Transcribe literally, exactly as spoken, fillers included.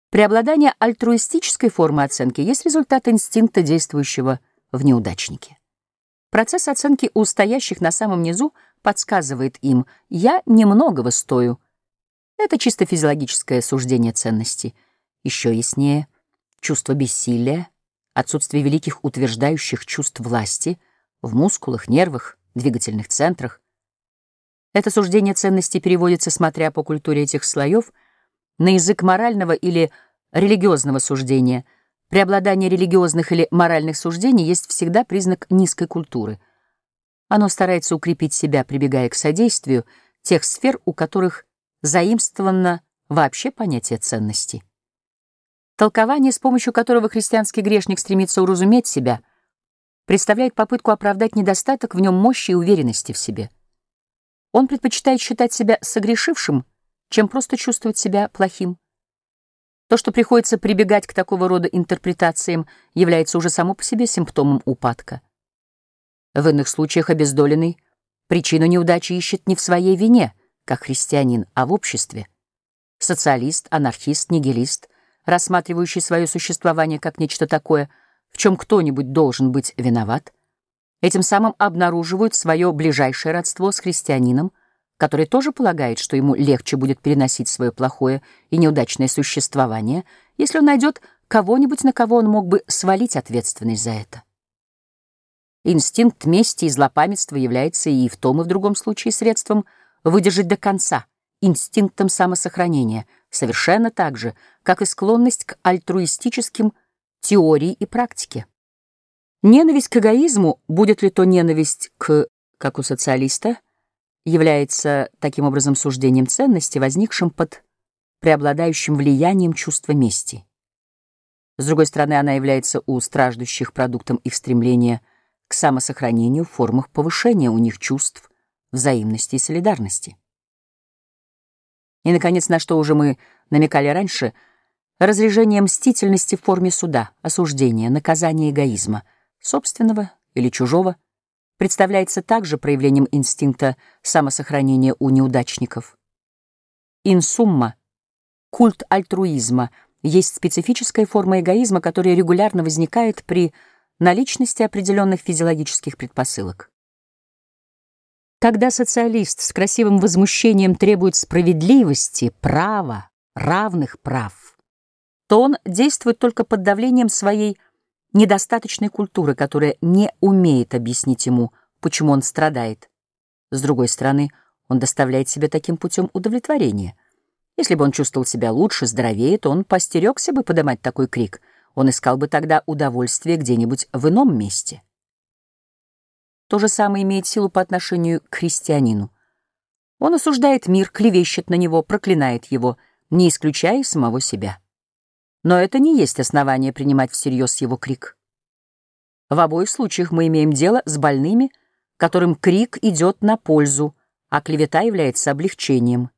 Преобладание альтруистической формы оценки есть результат инстинкта, действующего в неудачнике. Процесс оценки у стоящих на самом низу подсказывает им: «Я немногого стою». Это чисто физиологическое суждение ценности. Еще яснее — чувство бессилия, отсутствие великих утверждающих чувств власти в мускулах, нервах, двигательных центрах. Это суждение ценности переводится, смотря по культуре этих слоев, на язык морального или религиозного суждения. Преобладание религиозных или моральных суждений есть всегда признак низкой культуры. Оно старается укрепить себя, прибегая к содействию тех сфер, у которых заимствовано вообще понятие ценности. Толкование, с помощью которого христианский грешник стремится уразуметь себя, представляет попытку оправдать недостаток в нем мощи и уверенности в себе. Он предпочитает считать себя согрешившим, чем просто чувствовать себя плохим. То, что приходится прибегать к такого рода интерпретациям, является уже само по себе симптомом упадка. В иных случаях обездоленный причину неудачи ищет не в своей вине, как христианин, а в обществе. Социалист, анархист, нигилист, рассматривающий свое существование как нечто такое, в чем кто-нибудь должен быть виноват, этим самым обнаруживают свое ближайшее родство с христианином, который тоже полагает, что ему легче будет переносить свое плохое и неудачное существование, если он найдет кого-нибудь, на кого он мог бы свалить ответственность за это. Инстинкт мести и злопамятства является и в том, и в другом случае средством выдержать до конца, инстинктом самосохранения, совершенно так же, как и склонность к альтруистическим теории и практике. Ненависть к эгоизму, будет ли то ненависть к, как у социалиста, является таким образом суждением ценности, возникшим под преобладающим влиянием чувства мести. С другой стороны, она является у страждущих продуктом их стремления к самосохранению в формах повышения у них чувств взаимности и солидарности. И, наконец, на что уже мы намекали раньше, разрежение мстительности в форме суда, осуждения, наказания эгоизма, собственного или чужого, представляется также проявлением инстинкта самосохранения у неудачников. Инсумма, культ альтруизма, есть специфическая форма эгоизма, которая регулярно возникает при наличности определенных физиологических предпосылок. Когда социалист с красивым возмущением требует справедливости, права, равных прав, то он действует только под давлением своей недостаточной культуры, которая не умеет объяснить ему, почему он страдает. С другой стороны, он доставляет себе таким путем удовлетворение. Если бы он чувствовал себя лучше, здоровее, то он постерегся бы поднимать такой крик. Он искал бы тогда удовольствие где-нибудь в ином месте. То же самое имеет силу по отношению к христианину. Он осуждает мир, клевещет на него, проклинает его, не исключая самого себя. Но это не есть основание принимать всерьез его крик. В обоих случаях мы имеем дело с больными, которым крик идет на пользу, а клевета является облегчением.